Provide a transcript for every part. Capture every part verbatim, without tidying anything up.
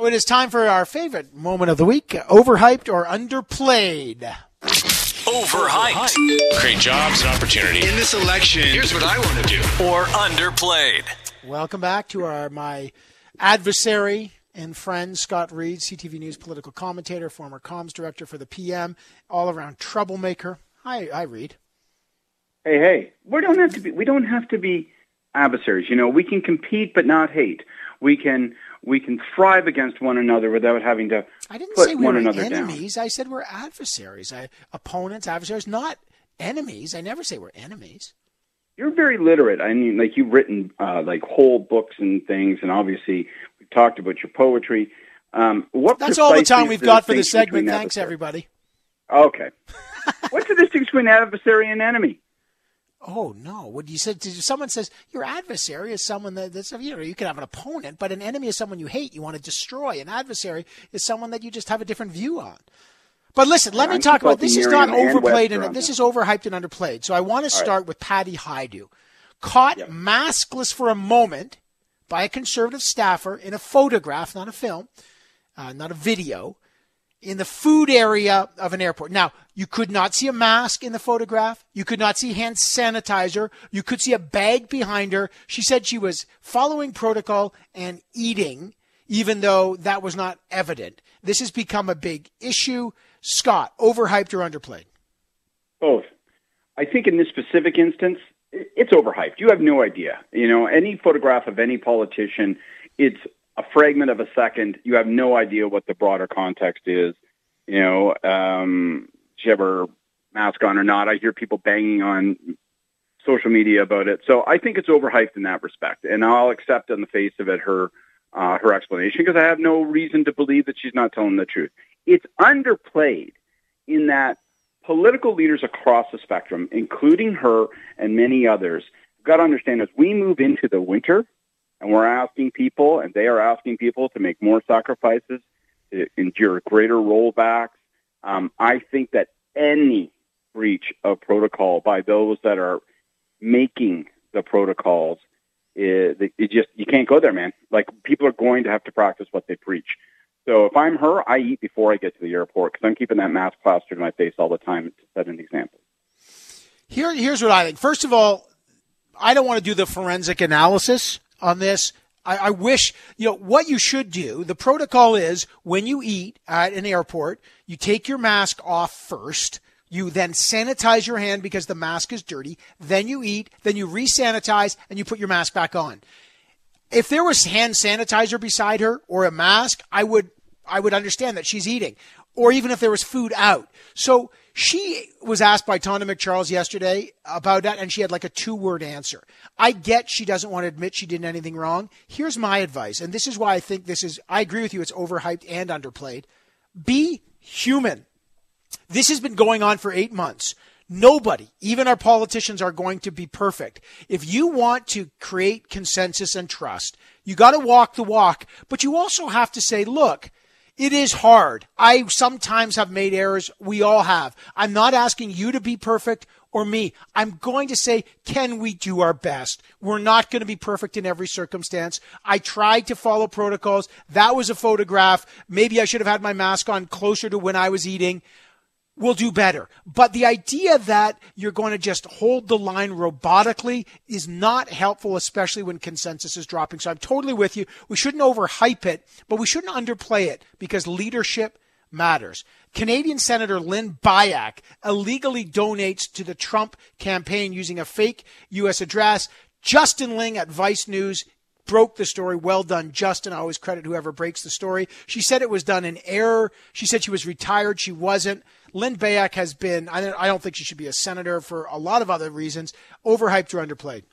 It is time for our favorite moment of the week, overhyped or underplayed. Overhyped. Create jobs and opportunity. In this election, here's what I want to do. Or underplayed. Welcome back to our my adversary and friend, Scott Reed, C T V News political commentator, former comms director for the P M, all-around troublemaker. Hi, hi, Reed. Hey, hey. We don't have to be. We don't have to be adversaries. You know, we can compete but not hate. We can. We can thrive against one another without having to I didn't put say we one were another enemies. down. I said we're adversaries. I, opponents, adversaries, not enemies. I never say we're enemies. You're very literate. I mean, like you've written uh, like whole books and things, and obviously we've talked about your poetry. Um, what That's all the time is we've got for the distinction segment. between Thanks, adversary? everybody. Okay. What's the distinction between adversary and enemy? Oh, no. What you said, someone says your adversary is someone that, that's, you know, you can have an opponent, but an enemy is someone you hate, you want to destroy. An adversary is someone that you just have a different view on. But listen, let I'm me talk about, this is not Miriam and overplayed, Webster and this on is overhyped and underplayed. So I want to start right. with Patty Hajdu, caught Yep. maskless for a moment by a conservative staffer in a photograph, not a film, uh, not a video, in the food area of an airport. Now, you could not see a mask in the photograph. You could not see hand sanitizer. You could see a bag behind her. She said she was following protocol and eating, even though that was not evident. This has become a big issue. Scott, overhyped or underplayed? Both. I think in this specific instance, it's overhyped. You have no idea. You know, any photograph of any politician, it's a fragment of a second. You have no idea what the broader context is. You know, um, she have her mask on or not. I hear people banging on social media about it. So I think it's overhyped in that respect. And I'll accept on the face of it her uh, her explanation because I have no reason to believe that she's not telling the truth. It's underplayed in that political leaders across the spectrum, including her and many others, have got to understand as we move into the winter, and we're asking people, and they are asking people to make more sacrifices, to endure greater rollbacks. Um, I think that any breach of protocol by those that are making the protocols, it, it just you can't go there, man. Like people are going to have to practice what they preach. So if I'm her, I eat before I get to the airport because I'm keeping that mask plastered in my face all the time to set an example. Here, here's what I think. First of all, I don't want to do the forensic analysis on this. I, I wish, you know, what you should do, the protocol is when you eat at an airport, you take your mask off first. You then sanitize your hand because the mask is dirty. Then you eat, then you re-sanitize, and you put your mask back on. If there was hand sanitizer beside her or a mask, I would I would understand that she's eating. Or even if there was food out. So she was asked by Tonda McCharles yesterday about that, and she had like a two-word answer. I get she doesn't want to admit she did anything wrong. Here's my advice, and this is why I think this is, I agree with you, it's overhyped and underplayed. Be human. This has been going on for eight months. Nobody, even our politicians, are going to be perfect. If you want to create consensus and trust, you got to walk the walk, but you also have to say, look, it is hard. I sometimes have made errors. We all have. I'm not asking you to be perfect or me. I'm going to say, can we do our best? We're not going to be perfect in every circumstance. I tried to follow protocols. That was a photograph. Maybe I should have had my mask on closer to when I was eating. We'll do better. But the idea that you're going to just hold the line robotically is not helpful, especially when consensus is dropping. So I'm totally with you. We shouldn't overhype it, but we shouldn't underplay it because leadership matters. Canadian Senator Lynn Bayek illegally donates to the Trump campaign using a fake U S address. Justin Ling at Vice News broke the story. Well done, Justin. I always credit whoever breaks the story. She said it was done in error. She said she was retired. She wasn't. Lynn Bayek has been, I don't think she should be a senator for a lot of other reasons. Overhyped or underplayed?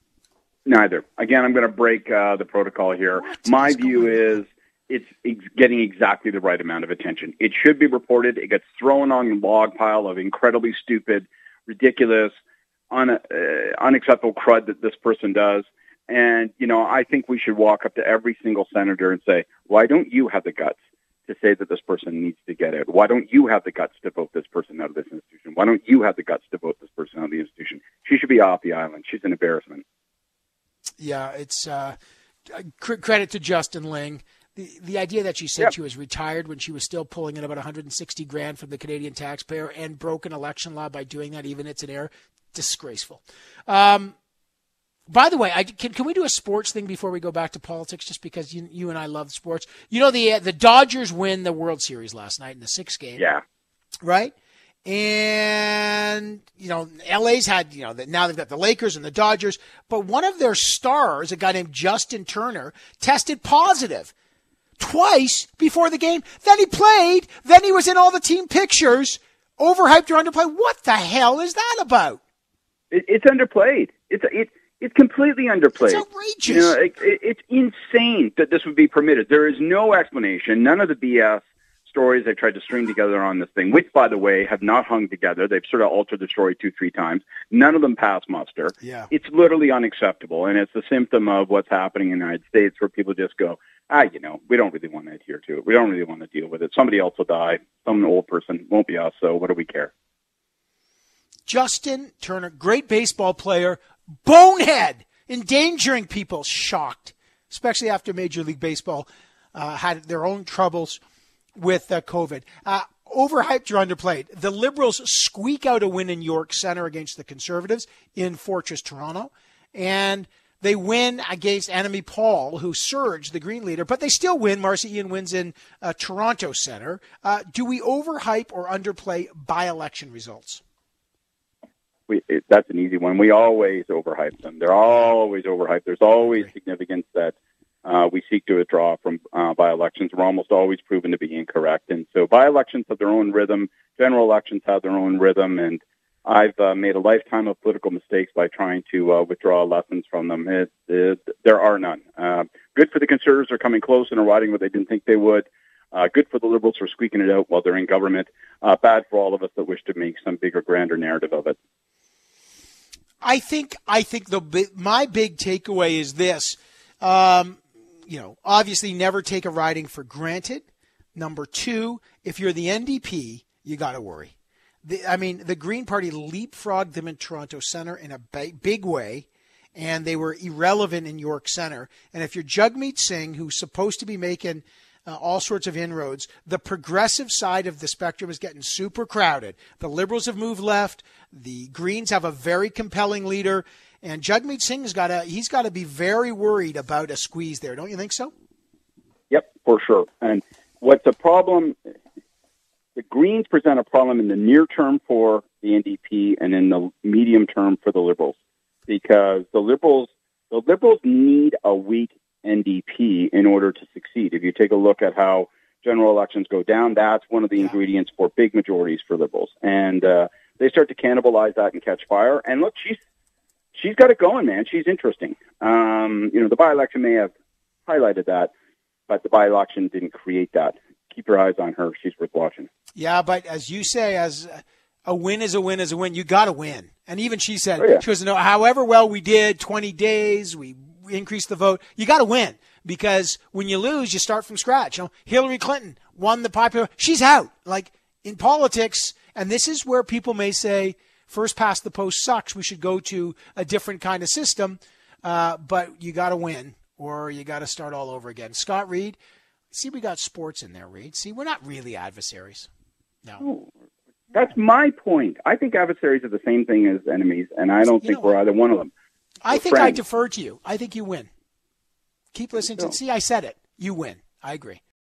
Neither. Again, I'm going to break uh, the protocol here. What My is view is it's ex- getting exactly the right amount of attention. It should be reported. It gets thrown on the log pile of incredibly stupid, ridiculous, un- uh, unacceptable crud that this person does. And, you know, I think we should walk up to every single senator and say, why don't you have the guts to say that this person needs to get out? Why don't you have the guts to vote this person out of this institution? Why don't you have the guts to vote this person out of the institution? She should be off the island. She's an embarrassment. Yeah, it's uh, credit to Justin Ling. the, the idea that she said Yep. she was retired when she was still pulling in about one hundred sixty grand from the Canadian taxpayer and broke an election law by doing that, even it's an error, disgraceful. Um, by the way, I, can can we do a sports thing before we go back to politics? Just because you you and I love sports. You know, the the Dodgers win the World Series last night in the sixth game. Yeah. Right? And, you know, L A's had, you know, now they've got the Lakers and the Dodgers, but one of their stars, a guy named Justin Turner, tested positive twice before the game. Then he played. Then he was in all the team pictures. Overhyped or underplayed. What the hell is that about? It, it's underplayed. It's it, it's completely underplayed. It's outrageous. You know, it, it, it's insane that this would be permitted. There is no explanation. None of the B S stories they tried to string together on this thing, which, by the way, have not hung together. They've sort of altered the story two, three times. None of them pass muster. Yeah. It's literally unacceptable, and it's a symptom of what's happening in the United States where people just go, ah, you know, we don't really want to adhere to it. We don't really want to deal with it. Somebody else will die. Some old person won't be us, so what do we care? Justin Turner, great baseball player, bonehead, endangering people, shocked, especially after Major League Baseball uh, had their own troubles with uh, COVID. Uh, overhyped or underplayed. The Liberals squeak out a win in York Centre against the Conservatives in Fortress Toronto, and they win against Enemy Paul, who surged the Green leader, but they still win. Marcia Ian wins in uh, Toronto Centre. Uh, do we overhype or underplay by-election results? We, it, that's an easy one. We always overhype them. They're always overhyped. There's always significance that uh, we seek to withdraw from uh, by-elections. We're almost always proven to be incorrect. And so by-elections have their own rhythm. General elections have their own rhythm. And I've uh, made a lifetime of political mistakes by trying to uh, withdraw lessons from them. It, it, there are none. Uh, good for the Conservatives are coming close and are riding what they didn't think they would. Uh, good for the Liberals for squeaking it out while they're in government. Uh, bad for all of us that wish to make some bigger, grander narrative of it. I think I think the my big takeaway is this. Um, you know, obviously never take a riding for granted. Number two, if you're the N D P, you got to worry. The, I mean, the Green Party leapfrogged them in Toronto Centre in a ba- big way, and they were irrelevant in York Centre. And if you're Jagmeet Singh, who's supposed to be making uh, all sorts of inroads, the progressive side of the spectrum is getting super crowded. The Liberals have moved left. The Greens have a very compelling leader. And Jagmeet Singh's got to he's got to be very worried about a squeeze there. Don't you think so? Yep, for sure. And what's the problem? The Greens present a problem in the near term for the N D P and in the medium term for the Liberals, because the Liberals the Liberals need a weak N D P in order to succeed. If you take a look at how general elections go down, that's one of the yeah. ingredients for big majorities for Liberals, and uh, they start to cannibalize that and catch fire. And look, she's she's got it going, man. She's interesting. Um, you know, the by-election may have highlighted that, but the by-election didn't create that. Keep your eyes on her. She's worth watching. Yeah, but as you say, as a win is a win is a win. You got to win. And even she said, oh, yeah. she goes, no, however well we did, twenty days, we increased the vote. You got to win, because when you lose, you start from scratch. You know, Hillary Clinton won the popular. She's out. Like in politics, and this is where people may say, first past the post sucks. We should go to a different kind of system. Uh, but you got to win, or you got to start all over again. Scott Reed, see, we got sports in there, Reed. See, we're not really adversaries. No. Oh, that's my point. I think adversaries are the same thing as enemies, and I don't you think know we're what? either one of them. I We're think friends. I defer to you. I think you win. Keep listening to. See, I said it. You win. I agree.